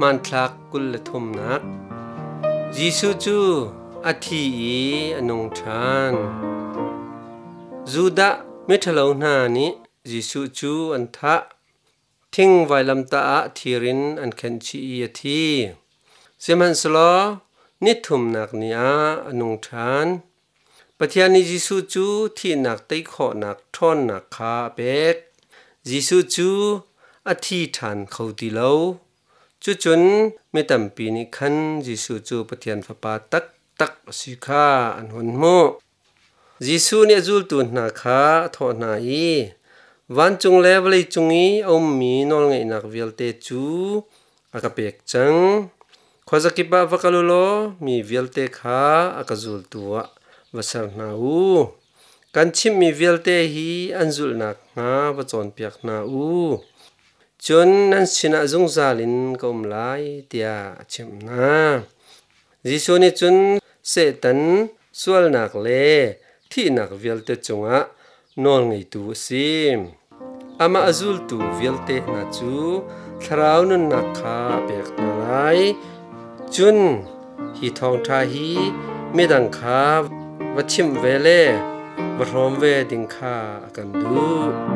มันทลักกุลทุมนักยิสุจูอาทิอนงทานจูดะมิทะลาวนานิยิสุจูอันทะทิ้งไว้ลำตาทีรินอันเข็นชียทีเสมันสลอนิทุมนักเนียอนงทานปะเทียนิยิสุจูที่นักไตขอนักท่อนนักคาเบกยิสุจูอาทิฐานเขาดีเลวจุนไม่ต่ำปีนี้ขันยิสุจูปะเทียนฟปาตักสิกาอันหนโมยิสุเนี่ยจูลตุนนาคาทอนาอีวันจงเลวเลยจงอีอมมีนอลไงนักเวลเตจูอากาเปกจังขวาจักิบะวะกะลุโลมีเวลเตคาอากาจูลตัววะสรนาอูกันชิมมีเวลเตฮีอันจูลนักงาวะจอนเปียกนาอูจนนั้นชินะจงซาลินก็มลายเตียชิมนายิสุนี่จนเสตันสวลนักเลที่นักเวลเตจงะนอนไงตูซิมอามาอจูลตูเวลเตนาจูทราวนุนนักคาเปียกนาไลจุนฮีทองทาฮีไม่ดังคาวะชิมเวเลวะรอมเวดิงคากันดู